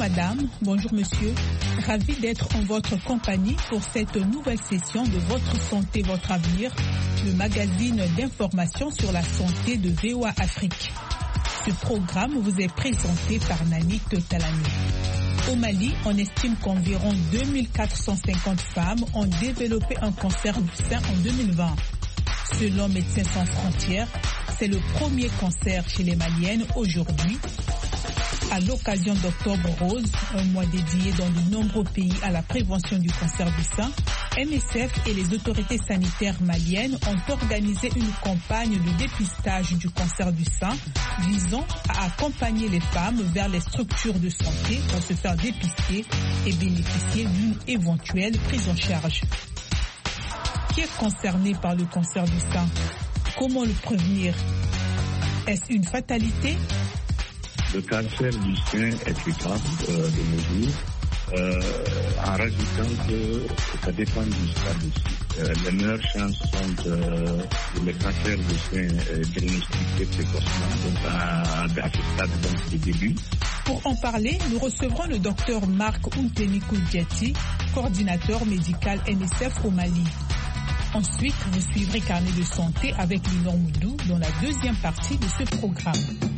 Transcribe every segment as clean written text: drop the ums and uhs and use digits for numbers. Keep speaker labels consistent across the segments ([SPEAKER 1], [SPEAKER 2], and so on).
[SPEAKER 1] madame, bonjour monsieur. Ravi d'être en votre compagnie pour cette nouvelle session de Votre Santé, Votre Avenir, le magazine d'information sur la santé de VOA Afrique. Ce programme vous est présenté par Nanik Talani. Au Mali, on estime qu'environ 2450 femmes ont développé un cancer du sein en 2020. Selon Médecins sans frontières, c'est le premier cancer chez les Maliennes aujourd'hui. À l'occasion d'Octobre Rose, un mois dédié dans de nombreux pays à la prévention du cancer du sein, MSF et les autorités sanitaires maliennes ont organisé une campagne de dépistage du cancer du sein visant à accompagner les femmes vers les structures de santé pour se faire dépister et bénéficier d'une éventuelle prise en charge. Qui est concerné par le cancer du sein? Comment le prévenir? Est-ce une fatalité?
[SPEAKER 2] Le cancer du sein est fréquent de nos jours, en rajoutant que ça dépend du stade aussi. Les meilleures chances sont le cancer du sein diagnostiqué précocement, donc à ce stade donc, de début.
[SPEAKER 1] Pour en parler, nous recevrons le docteur Marc Ounteni Kouldiati, coordinateur médical MSF au Mali. Ensuite, vous suivrez Carnet de santé avec Lilon Moudou dans la deuxième partie de ce programme.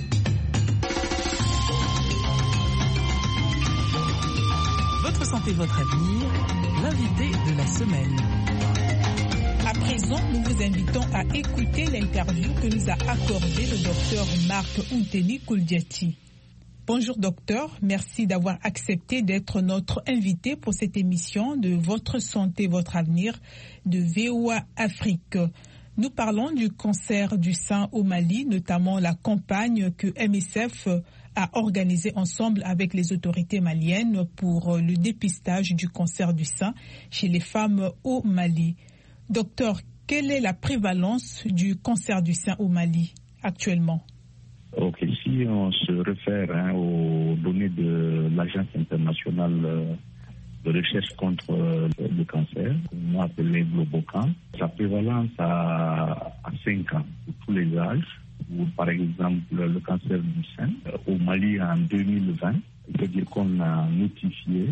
[SPEAKER 1] Votre santé, votre avenir, l'invité de la semaine. À présent, nous vous invitons à écouter l'interview que nous a accordée le docteur Marc Ounteni Kouldiati. Bonjour docteur, merci d'avoir accepté d'être notre invité pour cette émission de Votre santé, votre avenir de VOA Afrique. Nous parlons du cancer du sein au Mali, notamment la campagne que MSF a organisée ensemble avec les autorités maliennes pour le dépistage du cancer du sein chez les femmes au Mali. Docteur, quelle est la prévalence du cancer du sein au Mali actuellement?
[SPEAKER 2] Ok, si on se réfère aux données de l'Agence internationale de recherche contre le cancer, qu'on a appelé Globocan, sa prévalence à 5 ans pour tous les âges, ou par exemple le cancer du sein. Au Mali en 2020, il faut dire qu'on a notifié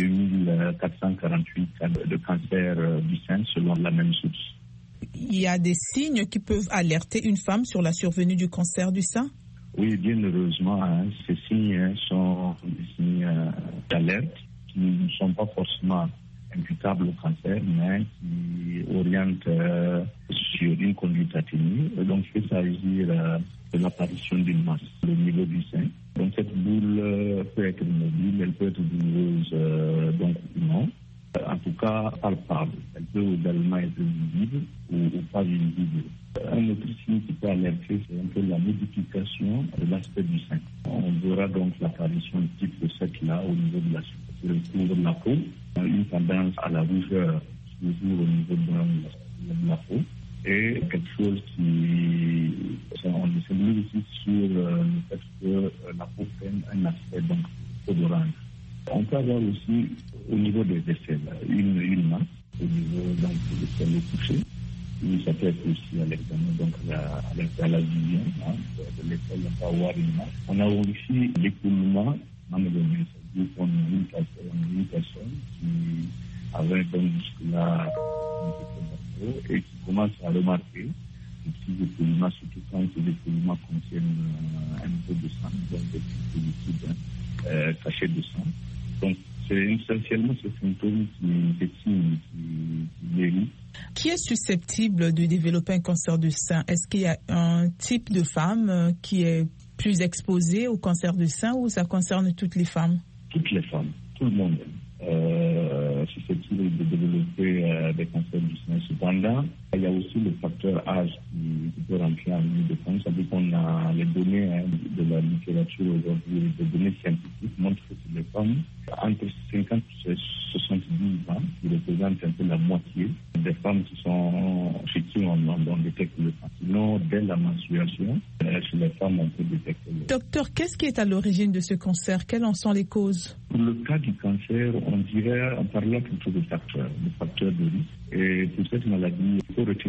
[SPEAKER 2] 2448 cas de cancer du sein selon la même source.
[SPEAKER 1] Il y a des signes qui peuvent alerter une femme sur la survenue du cancer du sein?
[SPEAKER 2] Oui, bien heureusement, ces signes sont des signes d'alerte qui ne sont pas forcément imputables au cancer, mais qui orientent sur une conduite atténuée. Donc, il peut s'agir de l'apparition d'une masse au niveau du sein. Donc, cette boule peut être mobile, elle peut être douloureuse, donc ou non. En tout cas, palpable. Elle peut également être visible ou pas visible. Un autre signe qui peut alerter, c'est un peu la modification de l'aspect du sein. On verra donc l'apparition type de cette-là au niveau de la surface de la peau, une tendance à la rougeur toujours au niveau de la peau, et quelque chose qui, on s'évalue aussi sur le fait que la peau prenne un aspect donc orange. On peut avoir aussi au niveau des aisselles une masse au niveau donc des aisselles couchées. Ça peut être aussi à l'examen, donc à la vision de l'aisselle, on peut avoir une masse. On a aussi l'écoulement dans le domaine, c'est-à-dire qu'on a une personne qui avait donc jusque-là et qui commence à remarquer des petits écoulements, surtout quand ces écoulements contiennent un peu de sang, donc des petits liquides cachés de sang. Donc, c'est essentiellement ce symptôme qui mérite.
[SPEAKER 1] Qui est susceptible de développer un cancer du sein? Est-ce qu'il y a un type de femme qui est plus exposée au cancer du sein ou ça concerne toutes les femmes?
[SPEAKER 2] Toutes les femmes, tout le monde susceptible de développer des cancers du sein. Cependant, il y a aussi le facteur âge qui peut rentrer en ligne de compte. Ça veut dire qu'on a les données de la littérature aujourd'hui, les données scientifiques montrent que c'est les femmes entre 50 et 70 ans qui représentent un peu la moitié des femmes chez qui on détecte le cancer. Sinon, dès la menstruation, chez les femmes, on peut détecter le cancer.
[SPEAKER 1] Docteur, qu'est-ce qui est à l'origine de ce cancer? Quelles en sont les causes?
[SPEAKER 2] Pour le cas du cancer, on parlera plutôt de facteurs de risque. Et pour cette maladie, il faut retenir